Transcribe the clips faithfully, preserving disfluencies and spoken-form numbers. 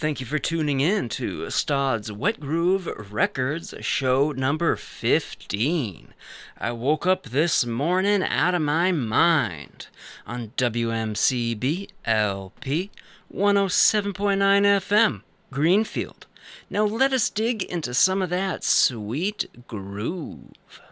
thank you for tuning in to Stod's Wet Groove Records, show number fifteen. I woke up this morning out of my mind on W M C B L P one oh seven point nine F M, Greenfield. Now let us dig into some of that sweet groove.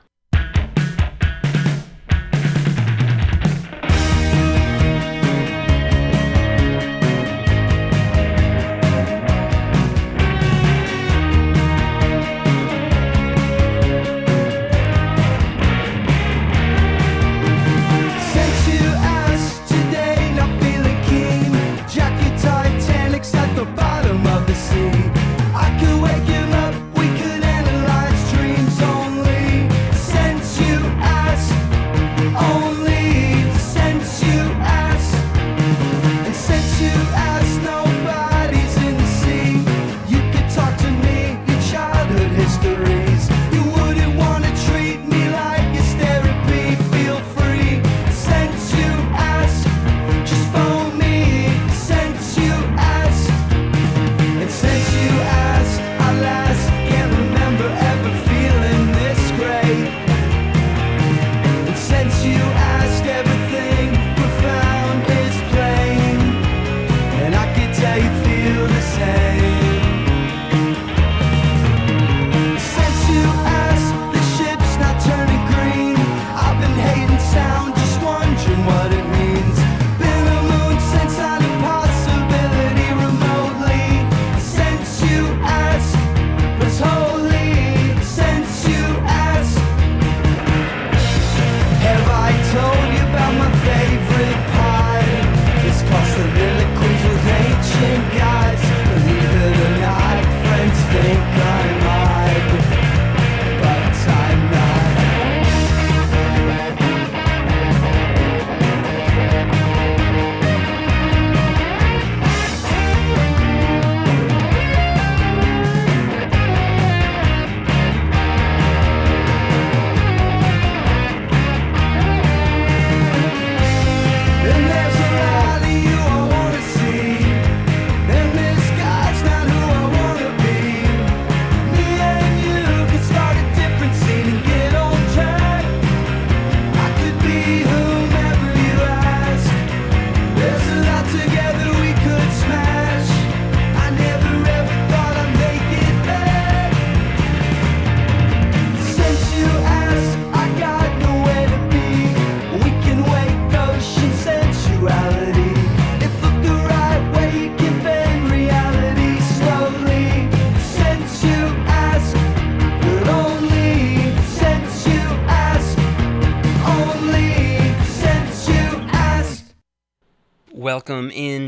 Welcome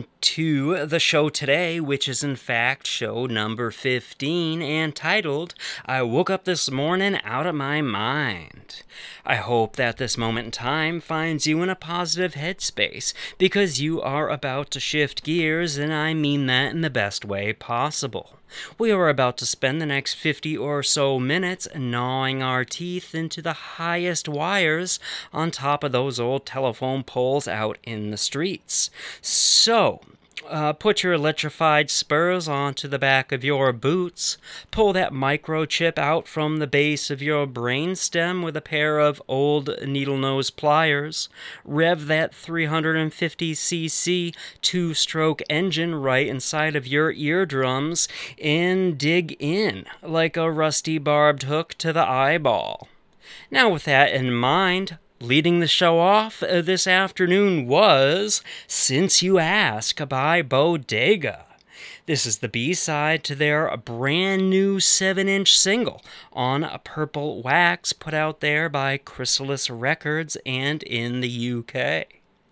into the show today, which is in fact show number fifteen and titled, I Woke Up This Morning Out of My Mind. I hope that this moment in time finds you in a positive headspace because you are about to shift gears, and I mean that in the best way possible. We are about to spend the next fifty or so minutes gnawing our teeth into the highest wires on top of those old telephone poles out in the streets. So, Uh, put your electrified spurs onto the back of your boots, pull that microchip out from the base of your brainstem with a pair of old needle-nose pliers, rev that three hundred fifty c c two-stroke engine right inside of your eardrums, and dig in like a rusty barbed hook to the eyeball. Now with that in mind, leading the show off uh, this afternoon was Since You Ask by Bodega. This is the B-side to their brand new seven inch single on Purple Wax put out there by Chrysalis Records and in the U K.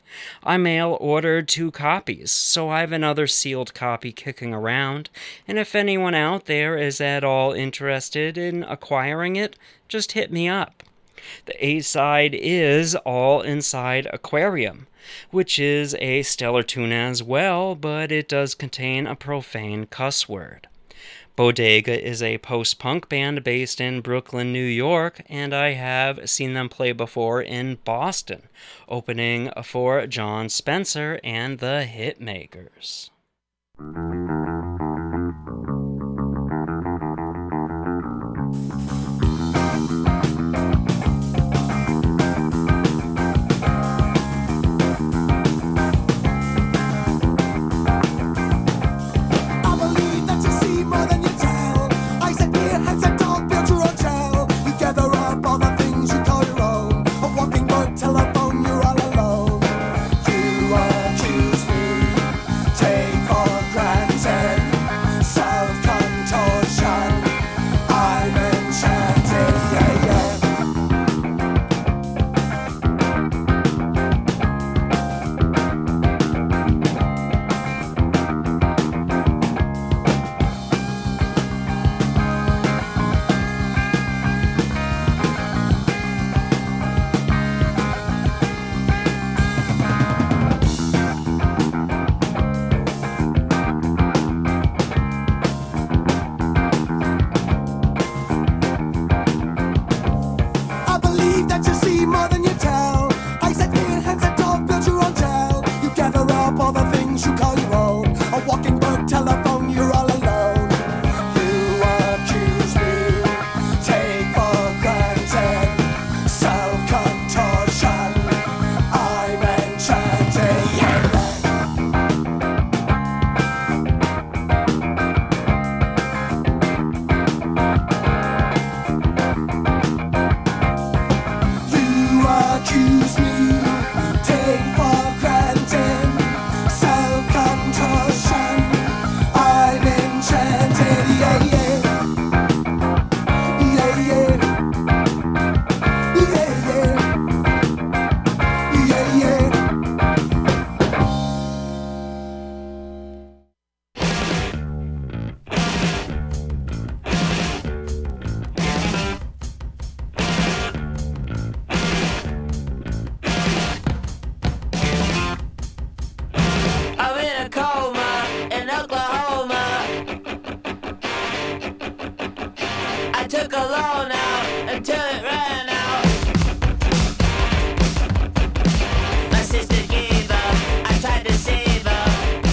I mail-ordered two copies, so I have another sealed copy kicking around, and if anyone out there is at all interested in acquiring it, just hit me up. The A-side is All Inside Aquarium, which is a stellar tune as well, but it does contain a profane cuss word. Bodega is a post-punk band based in Brooklyn, New York, and I have seen them play before in Boston, opening for John Spencer and the Hitmakers. took a loan out until it ran out. My sister gave up, I tried to save her.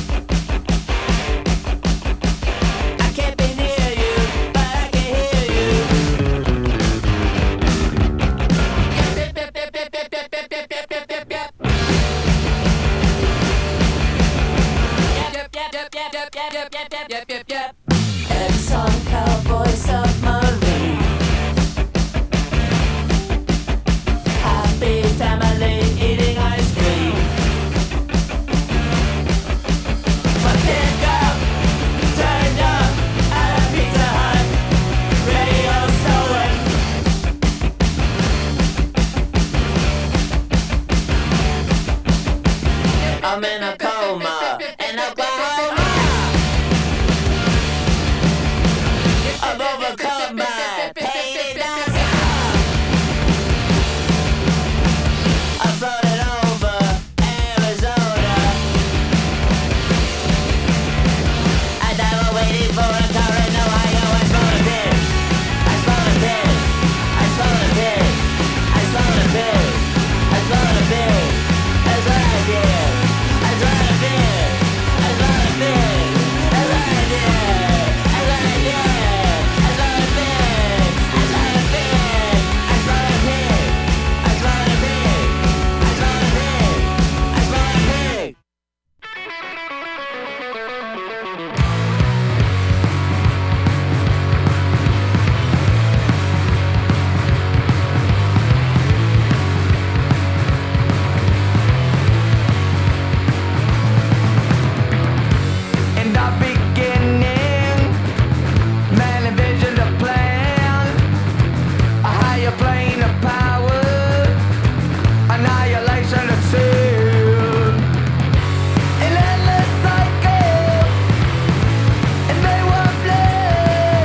I can't be near you, but I can hear you. Yep, yep, yep, yep, yep, yep, yep, yep, yep, yep, yep, yep. Yep, yep, yep, yep, yep, yep, yep, yep, yep, yep, yep. Exxon cowboy submarine. Happy family eating ice cream. My pickup turned up at a Pizza Hut. Radio stolen. I'm in a coma in Oklahoma. I've overcome my pain and asthma. I floated over Arizona, and I was waiting for a car in Ohio. I smelled a pig. I smelled a pig. I smelled a pig. I smelled a pig. I smelled a pig. That's what I did. I smelled a pig. I smelled a pig. That's what I did. That's what I did. In the beginning, man envisioned a plan, a higher plane of power, annihilation of sin, an endless cycle, and they were bled,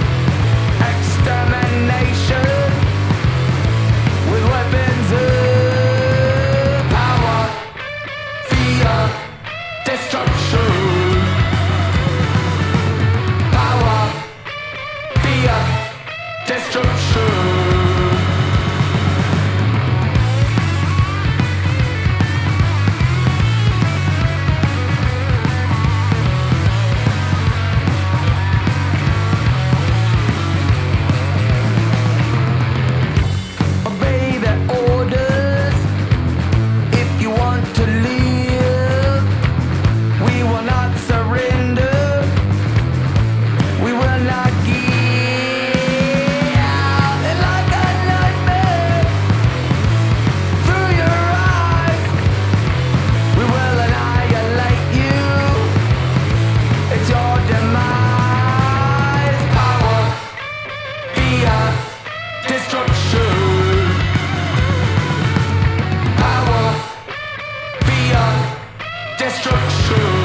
extermination with weapons of power, fear, destruction. Power, fear, destruction. Obey the orders if you want to live. We will not surrender. We will not give. And like a nightmare through your eyes, we will annihilate you. It's your demise. Power, fear, destruction. Power, fear, destruction.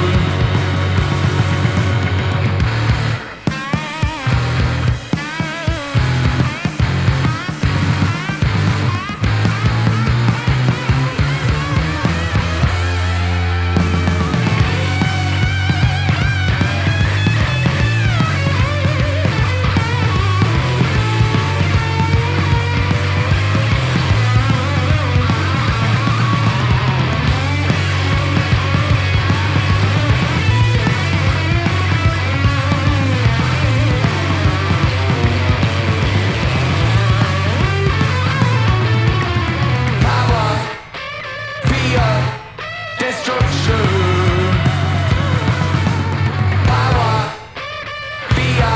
Power, fear, destruction. Power, fear,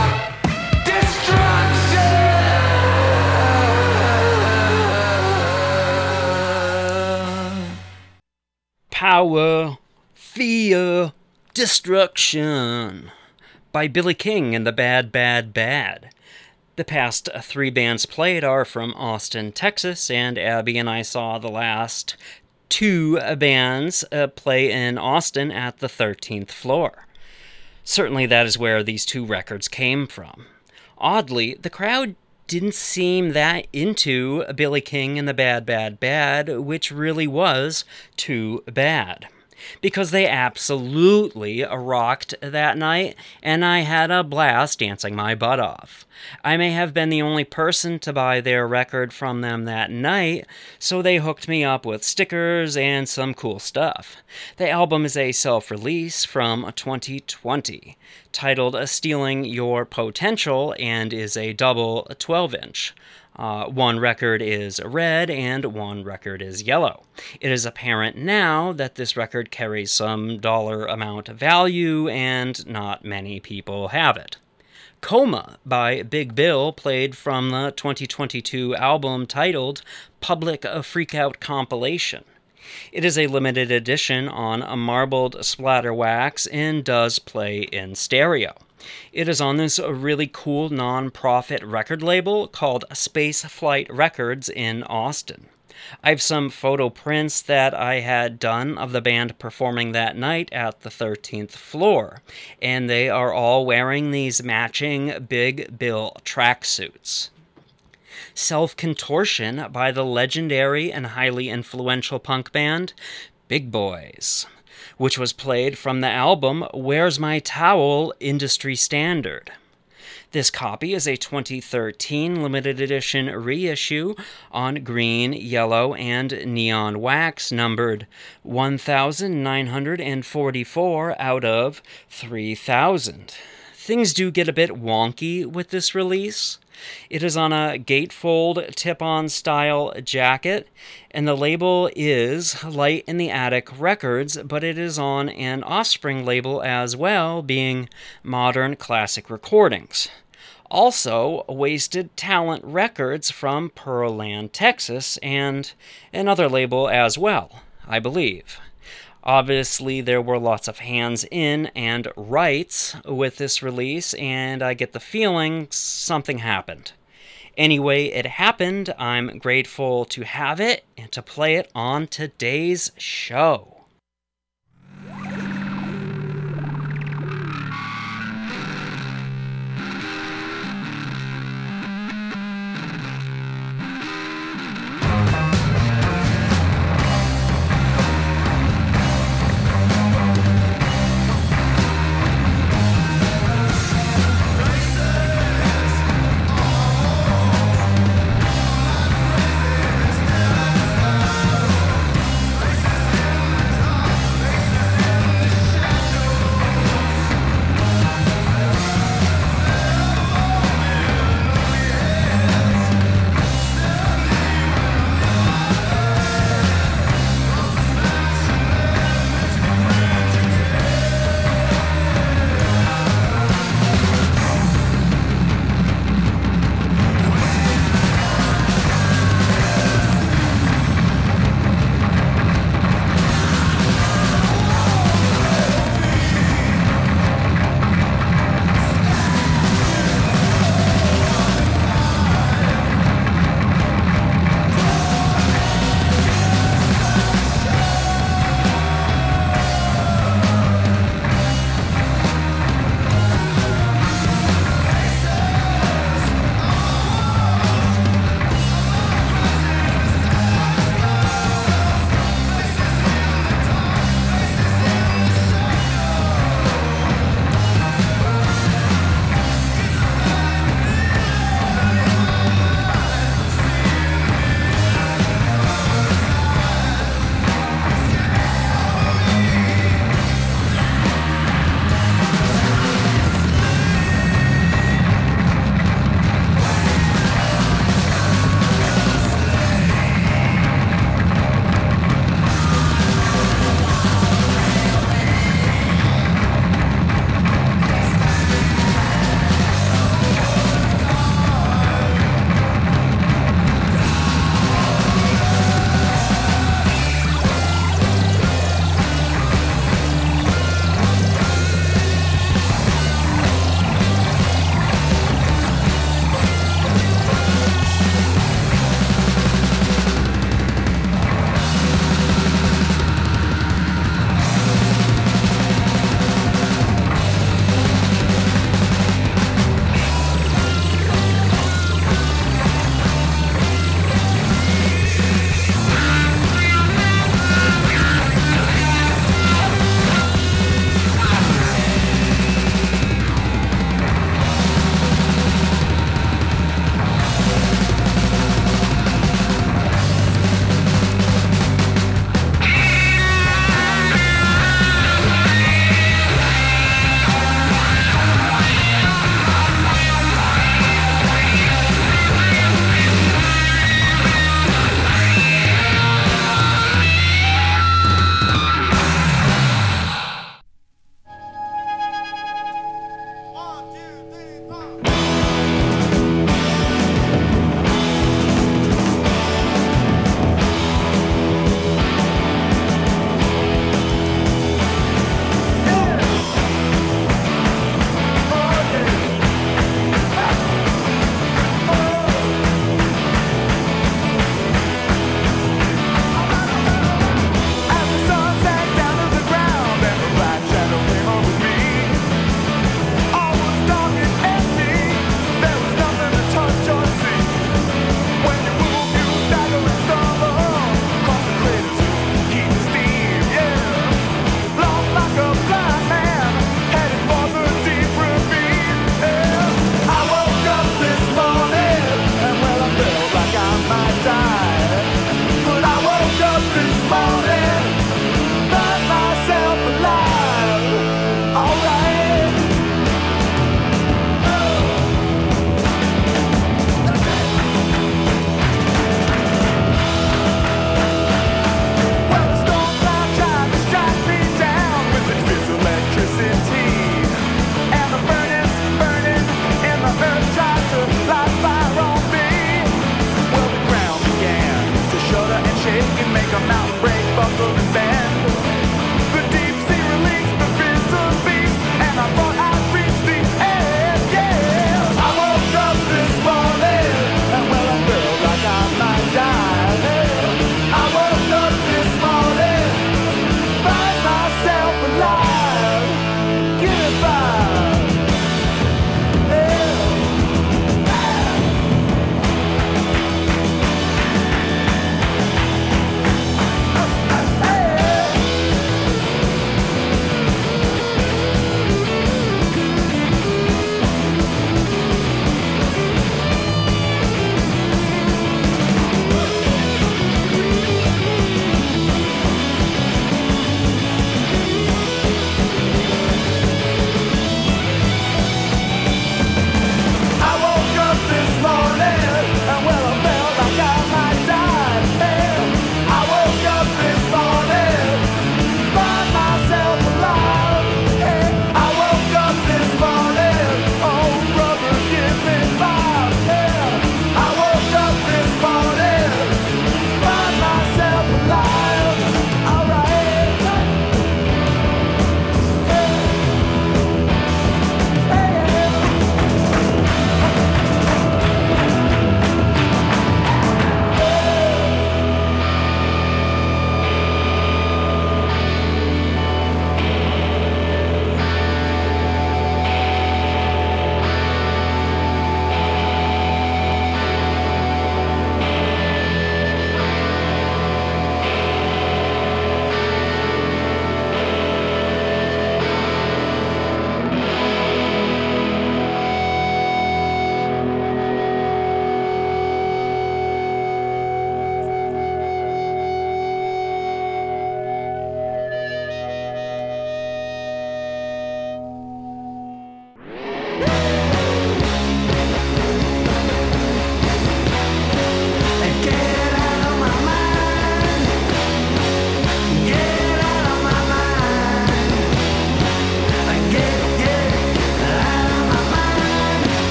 destruction. Power, Fear, Destruction by Billy King and the Bad, Bad, Bad. The past three bands played are from Austin, Texas, and Abby and I saw the last two bands uh, play in Austin at the thirteenth floor. Certainly that is where these two records came from. Oddly, the crowd didn't seem that into Billy King and the Bad, Bad, Bad, which really was too bad. because they absolutely rocked that night, and I had a blast dancing my butt off. I may have been the only person to buy their record from them that night, so they hooked me up with stickers and some cool stuff. The album is a self-release from twenty twenty, titled Stealing Your Potential, and is a double twelve-inch. Uh, one record is red and one record is yellow. It is apparent now that this record carries some dollar amount of value and not many people have it. Coma by Big Bill played from the twenty twenty-two album titled Public Freakout Compilation. It is a limited edition on a marbled splatter wax and does play in stereo. It is on this really cool non-profit record label called Space Flight Records in Austin. I have some photo prints that I had done of the band performing that night at the thirteenth floor, and they are all wearing these matching Big Bill tracksuits. Self-Contortion by the legendary and highly influential punk band Big Boys, which was played from the album Where's My Towel? Industry Standard. This copy is a twenty thirteen limited edition reissue on green, yellow, and neon wax numbered one thousand nine hundred forty-four out of three thousand. Things do get a bit wonky with this release. It is on a gatefold tip-on style jacket, and the label is Light in the Attic Records, but it is on an Offspring label as well, being Modern Classic Recordings. Also, Wasted Talent Records from Pearland, Texas, and another label as well, I believe. Obviously, there were lots of hands in and rights with this release, and I get the feeling something happened. Anyway, it happened. I'm grateful to have it and to play it on today's show. Crisis!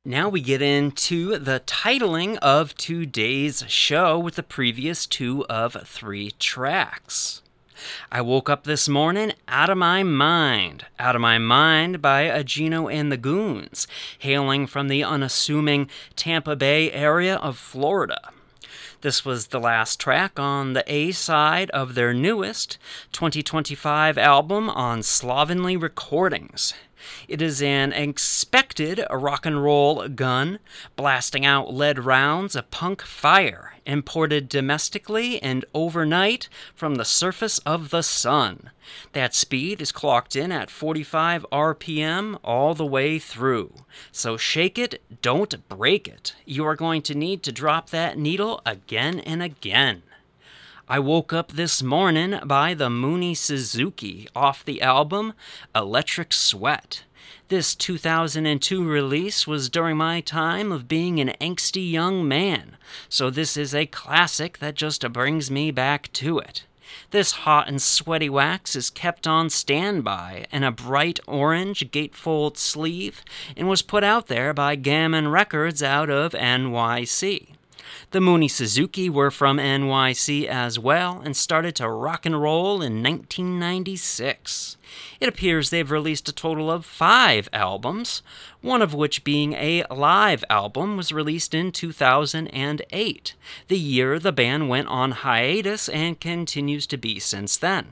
Now we get into the titling of today's show with the previous two of three tracks. I Woke Up This Morning Out of My Mind. Out of My Mind by Agino and the Goons, hailing from the unassuming Tampa Bay area of Florida. This was the last track on the A side of their newest twenty twenty-five album on Slovenly Recordings. It is an expected rock and roll gun, blasting out lead rounds of punk fire, imported domestically and overnight from the surface of the sun. That speed is clocked in at forty-five R P M all the way through. So shake it, don't break it. You are going to need to drop that needle again and again. I Woke Up This Morning by the Mooney Suzuki off the album Electric Sweat. This two thousand two release was during my time of being an angsty young man, so this is a classic that just brings me back to it. This hot and sweaty wax is kept on standby in a bright orange gatefold sleeve and was put out there by Gammon Records out of N Y C. The Mooney Suzuki were from N Y C as well and started to rock and roll in nineteen ninety-six. It appears they've released a total of five albums, one of which being a live album was released in two thousand eight, the year the band went on hiatus and continues to be since then.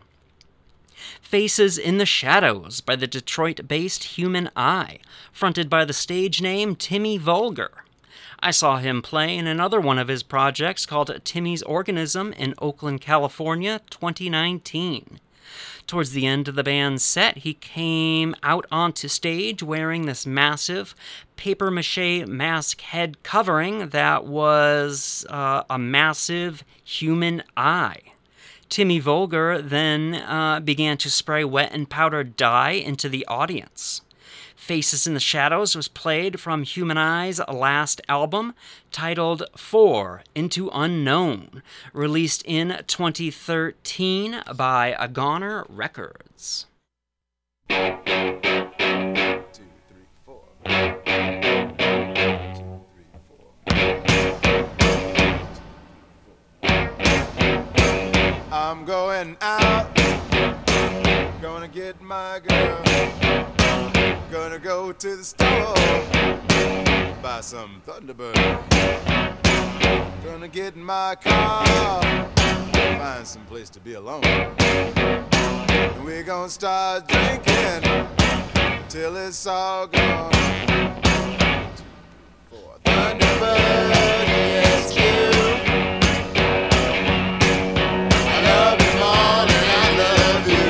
Faces in the Shadows by the Detroit-based Human Eye, fronted by the stage name Timmy Vulgar. I saw him play in another one of his projects called Timmy's Organism in Oakland, California, twenty nineteen. Towards the end of the band's set, he came out onto stage wearing this massive papier-mâché mask head covering that was uh, a massive human eye. Timmy Vulgar then uh, began to spray wet and powdered dye into the audience. Faces in the Shadows was played from Human Eye's last album, titled Four Into Unknown, released in twenty thirteen by Goner Records. Two, three, four. Two, three, four. I'm going out, gonna get my girl. Gonna go to the store, buy some Thunderbird. Gonna get in my car, find some place to be alone. And we're gonna start drinking till it's all gone. Two, four. Thunderbird, yes, you. I love you more than I love you.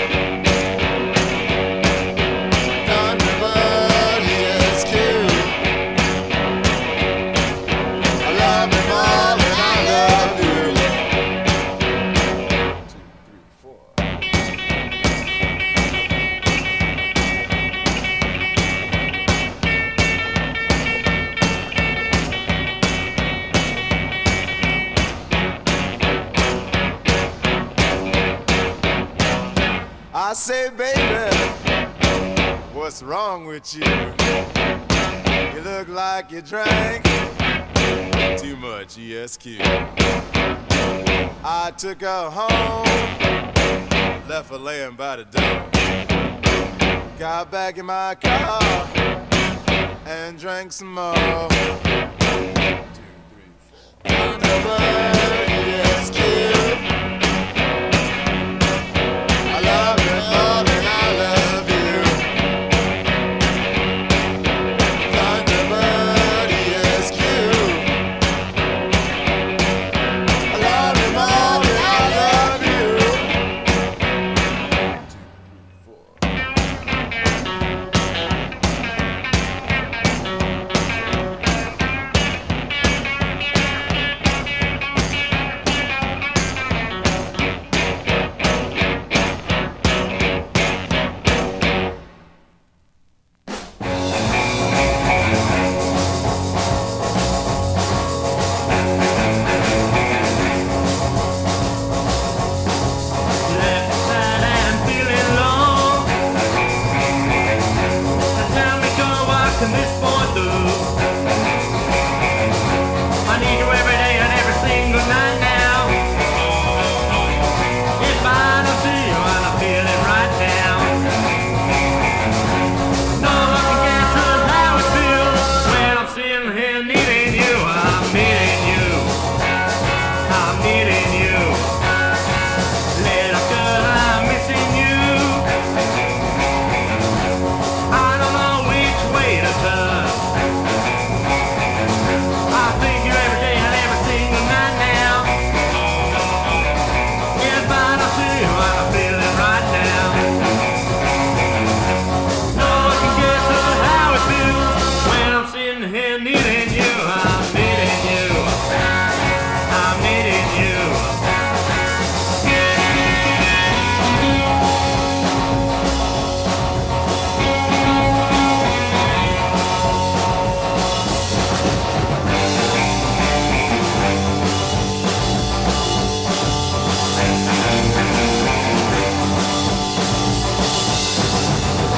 I say, baby, what's wrong with you? You look like you drank too much E S Q. I took her home, left her laying by the door. Got back in my car and drank some more. Two, three, four. Thunderbird, E S Q. I love you more than I love you. Thunderbird, E S Q. I love you more than I love you. Two, three, four.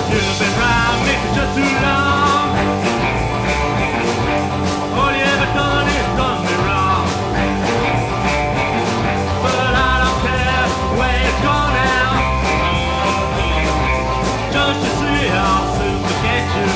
You've been around me for just too long. All you ever done is done me wrong. But I don't care where it's gone now. Just to see how soon to get you.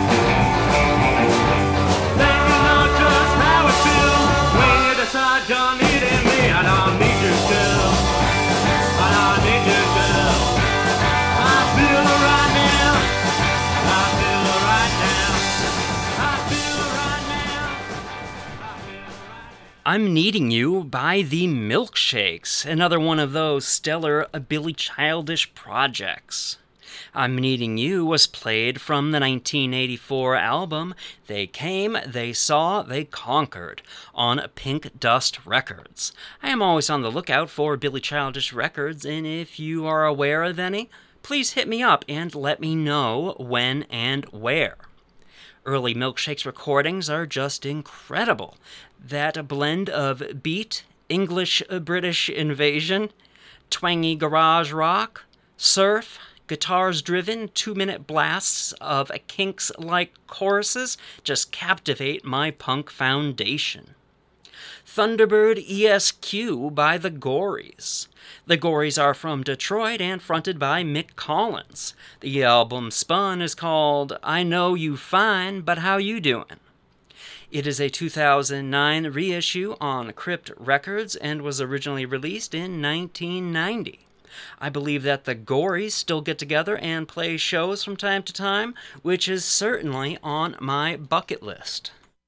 Then you know just how it feels when you decide you're needing me. I don't need you still. I don't need you still. I feel it right now. I feel it right now. I feel it right now. I feel it right now. I'm Needing You by the Milkshakes, another one of those stellar Billy Childish projects. I'm Needing You was played from the nineteen eighty-four album They Came, They Saw, They Conquered on Pink Dust Records. I am always on the lookout for Billy Childish records, and if you are aware of any, please hit me up and let me know when and where. Early Milkshakes recordings are just incredible. That blend of beat, English-British invasion, twangy garage rock, surf, guitars-driven two-minute blasts of Kinks-like choruses just captivate my punk foundation. Thunderbird E S Q by the Gories. The Gories are from Detroit and fronted by Mick Collins. The album spun is called I Know You Fine, But How You Doin'? It is a two thousand nine reissue on Crypt Records and was originally released in nineteen ninety. I believe that the Gories still get together and play shows from time to time, which is certainly on my bucket list.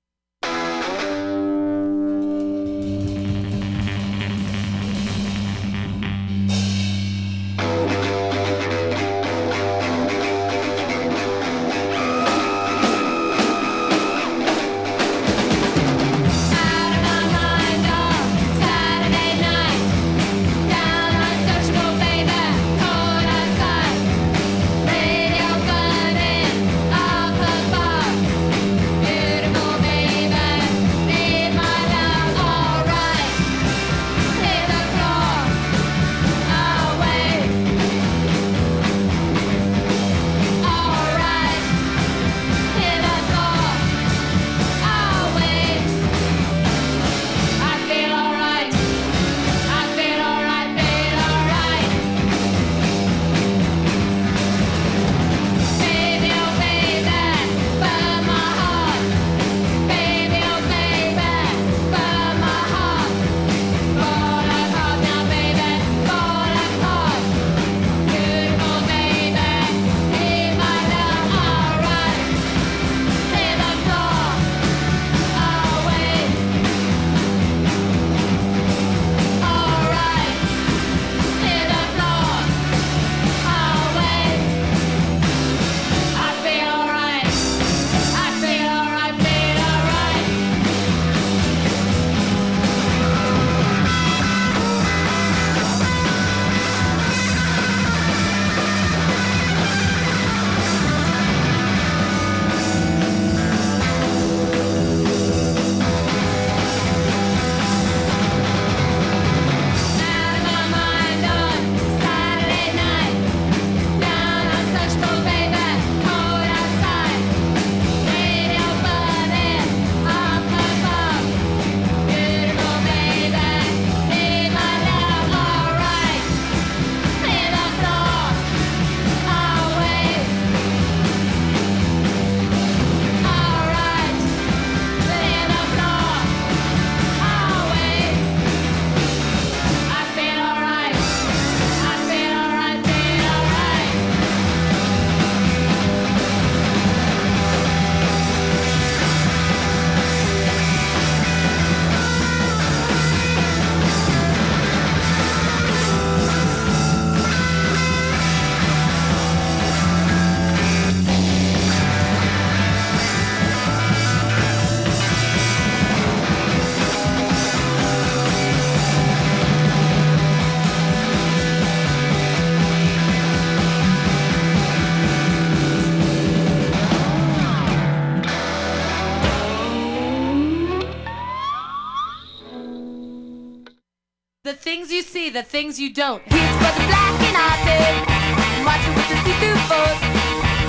The things you see, the things you don't. Here's for the black and hearted, watching with the see-through force.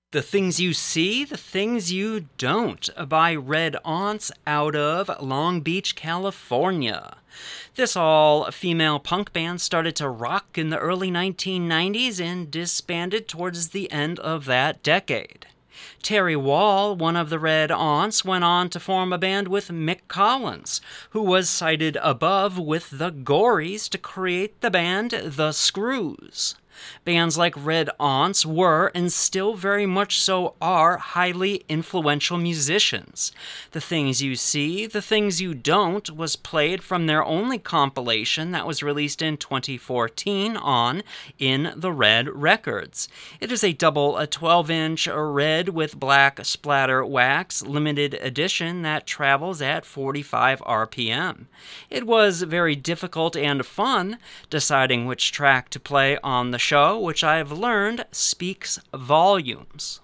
The Things You See, The Things You Don't by Red Aunts out of Long Beach, California. This all-female punk band started to rock in the early nineteen nineties and disbanded towards the end of that decade. Terry Wall, one of the Red Aunts, went on to form a band with Mick Collins, who was cited above with the Gories to create the band The Screws. Bands like Red Aunts were, and still very much so are, highly influential musicians. The Things You See, The Things You Don't was played from their only compilation that was released in twenty fourteen on In the Red Records. It is a double a twelve-inch red with black splatter wax limited edition that travels at forty-five R P M. It was very difficult and fun deciding which track to play on the show, which I've learned speaks volumes.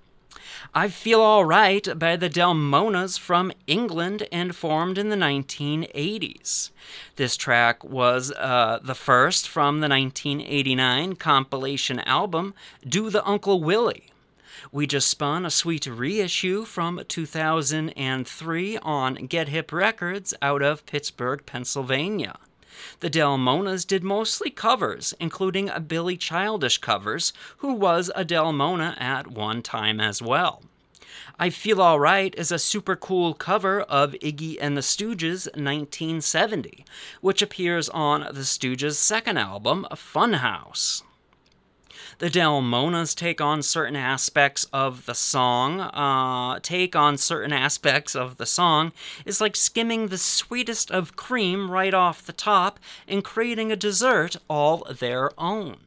I Feel Alright by the Delmonas from England and formed in the nineteen eighties. This track was uh, the first from the nineteen eighty-nine compilation album Do the Uncle Willie. We just spun a sweet reissue from two thousand three on Get Hip Records out of Pittsburgh, Pennsylvania. The Delmonas did mostly covers, including Billy Childish covers, who was a Delmona at one time as well. I Feel Alright is a super cool cover of Iggy and the Stooges' nineteen seventy, which appears on the Stooges' second album, Funhouse. The Delmonas take on certain aspects of the song. Uh, take on certain aspects of the song is like skimming the sweetest of cream right off the top and creating a dessert all their own.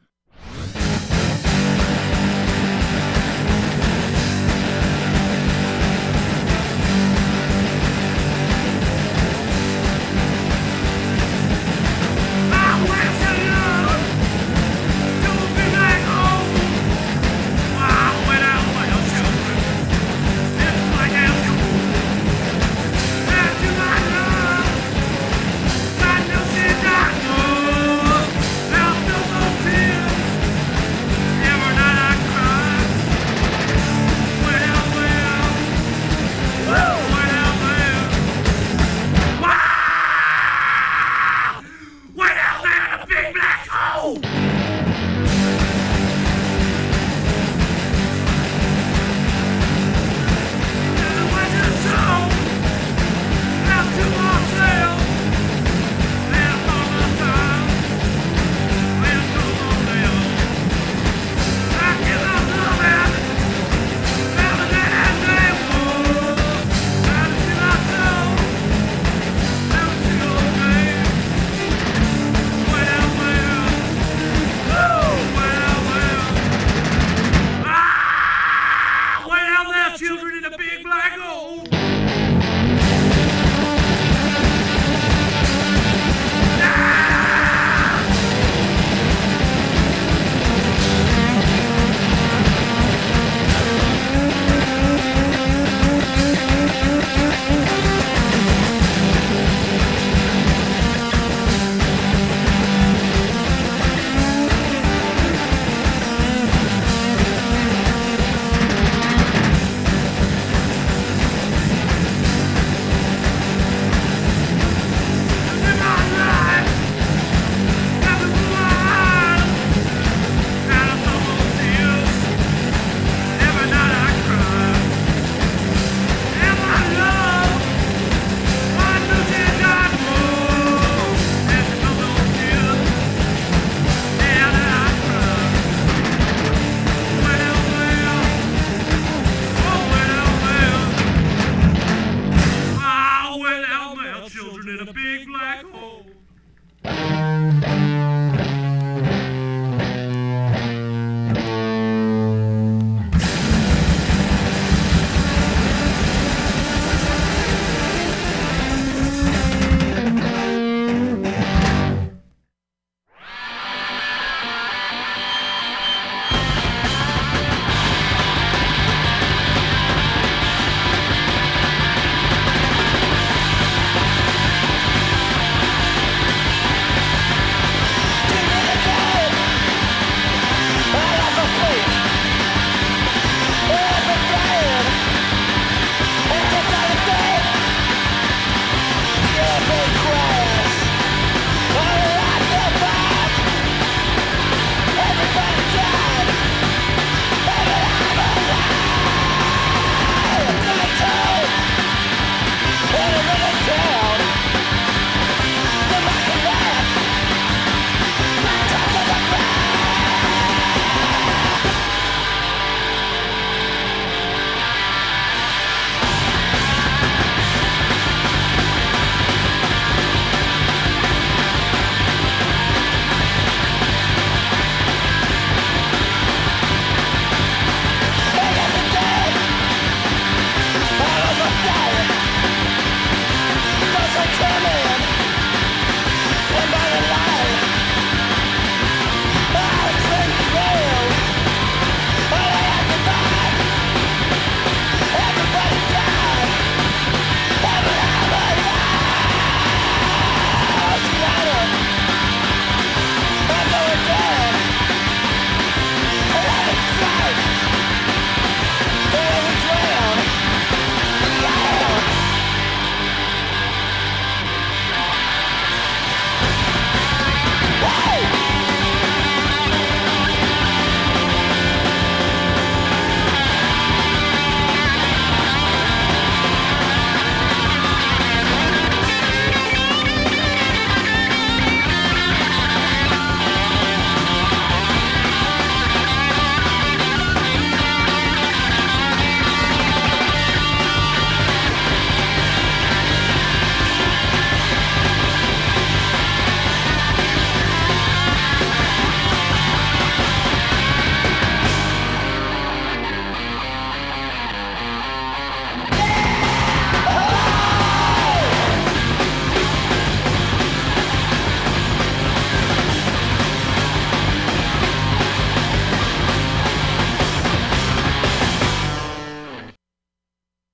Feel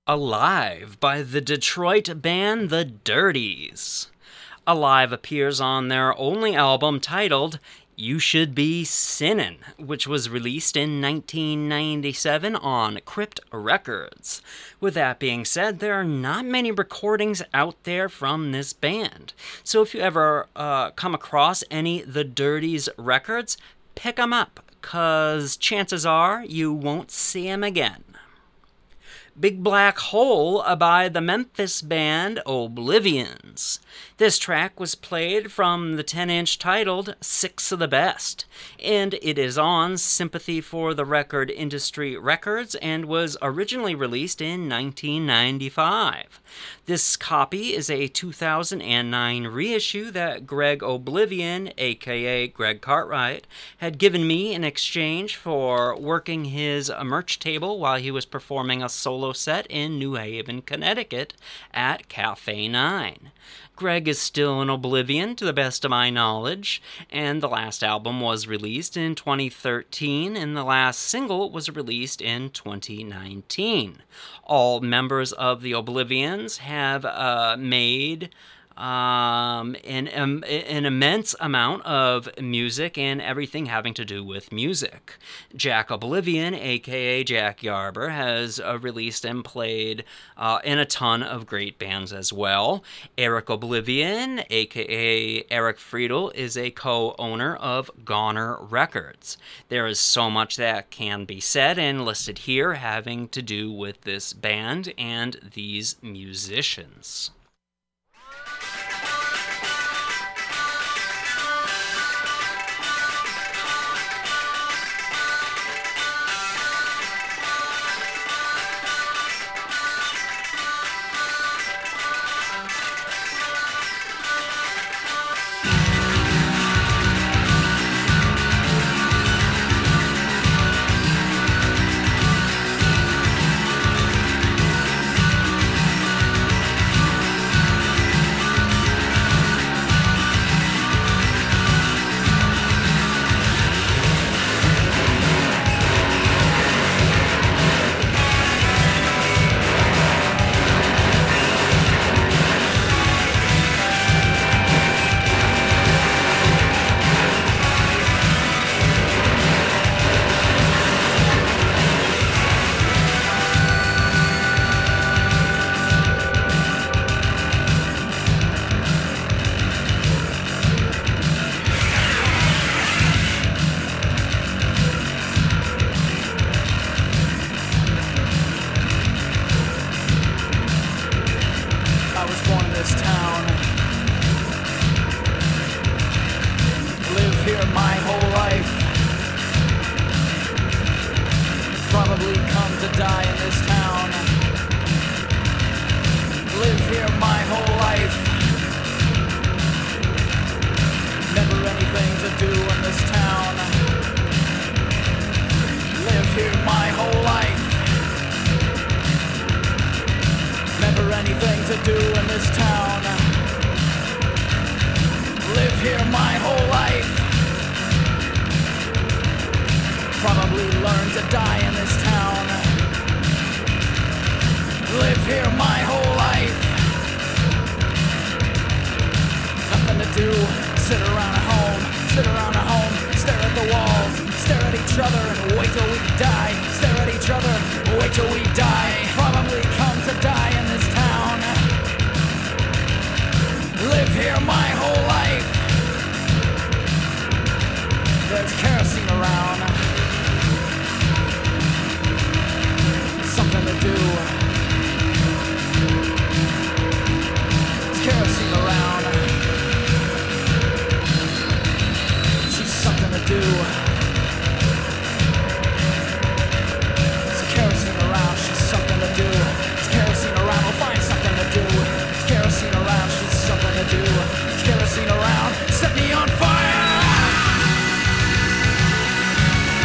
Alive by the Detroit band The Dirties. Alive appears on their only album titled You Should Be Sinnin', which was released in nineteen ninety-seven on Crypt Records. With that being said, there are not many recordings out there from this band. So if you ever uh, come across any The Dirties records, pick them up, cause chances are you won't see them again. Big Black Hole by the Memphis band Oblivions. This track was played from the ten-inch titled Six of the Best, and it is on Sympathy for the Record Industry Records and was originally released in nineteen ninety-five. This copy is a two thousand nine reissue that Greg Oblivion, aka Greg Cartwright, had given me in exchange for working his merch table while he was performing a solo set in New Haven, Connecticut at Cafe Nine. Greg is still in Oblivion, to the best of my knowledge, and the last album was released in twenty thirteen, and the last single was released in twenty nineteen. All members of the Oblivions have uh, made um, an, um, an immense amount of music and everything having to do with music. Jack Oblivion, aka Jack Yarber, has uh, released and played uh, in a ton of great bands as well. Eric Oblivion, aka Eric Friedel, is a co-owner of Goner Records. There is so much that can be said and listed here having to do with this band and these musicians. Kerosene around, set me on fire.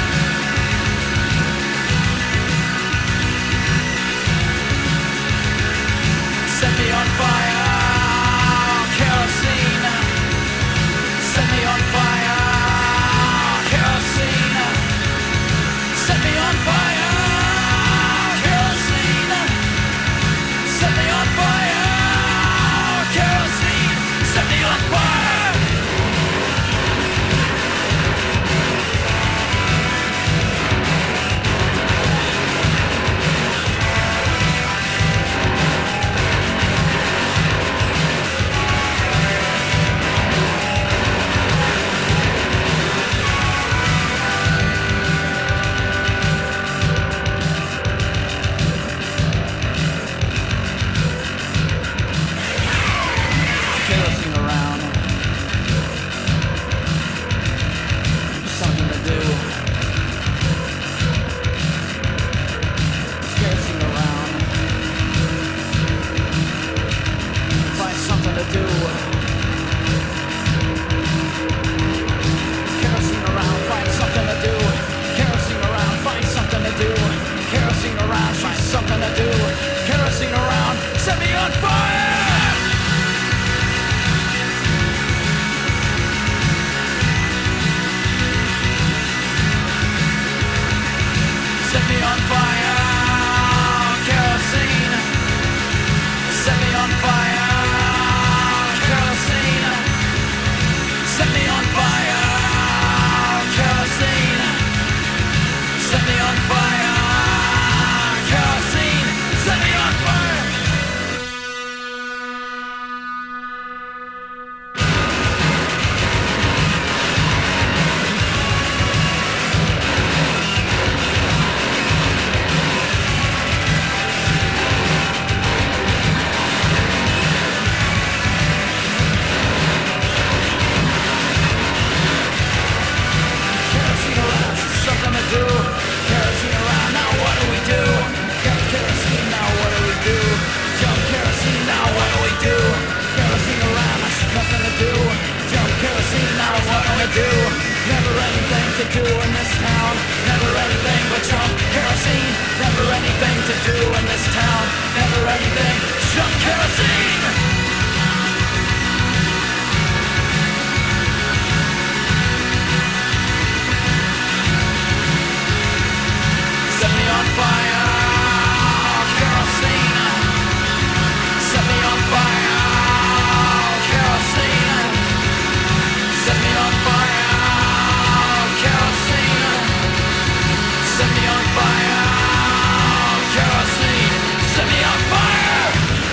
wanna do. Never anything to do in this town. Never anything but junk kerosene. Never anything to do in this town. Never anything, junk kerosene. Set me on fire, kerosene. Set me on fire, kerosene. Set me on fire, kerosene. Set me on fire, kerosene. Set me on fire.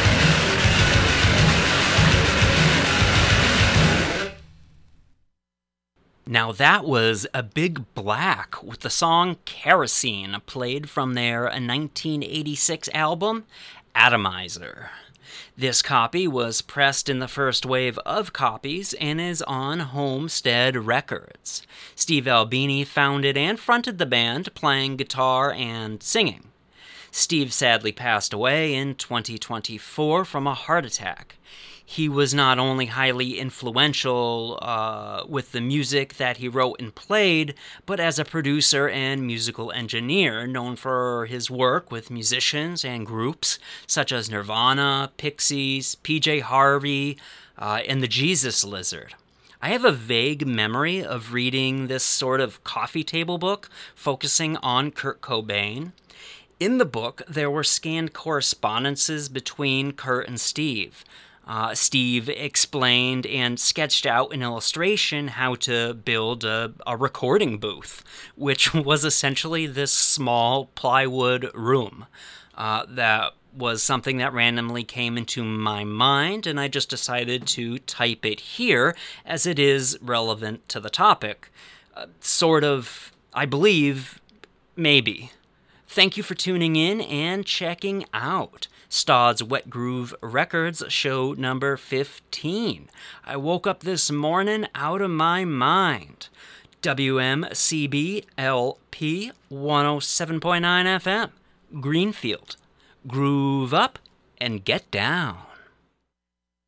Now that was A Big Black with the song Kerosene, played from their nineteen eighty-six album, Atomizer. This copy was pressed in the first wave of copies and is on Homestead Records. Steve Albini founded and fronted the band, playing guitar and singing. Steve sadly passed away in twenty twenty-four from a heart attack. He was not only highly influential uh, with the music that he wrote and played, but as a producer and musical engineer, known for his work with musicians and groups such as Nirvana, Pixies, P J Harvey, uh, and the Jesus Lizard. I have a vague memory of reading this sort of coffee table book focusing on Kurt Cobain. In the book, there were scanned correspondences between Kurt and Steve. Uh, Steve explained and sketched out an illustration how to build a, a recording booth, which was essentially this small plywood room. Uh, that was something that randomly came into my mind, and I just decided to type it here as it is relevant to the topic. Uh, sort of, I believe, maybe. Thank you for tuning in and checking out Staud's Wet Groove Records, show number fifteen. I woke up this morning out of my mind. W M C B L P one oh seven point nine F M, Greenfield. Groove up and get down.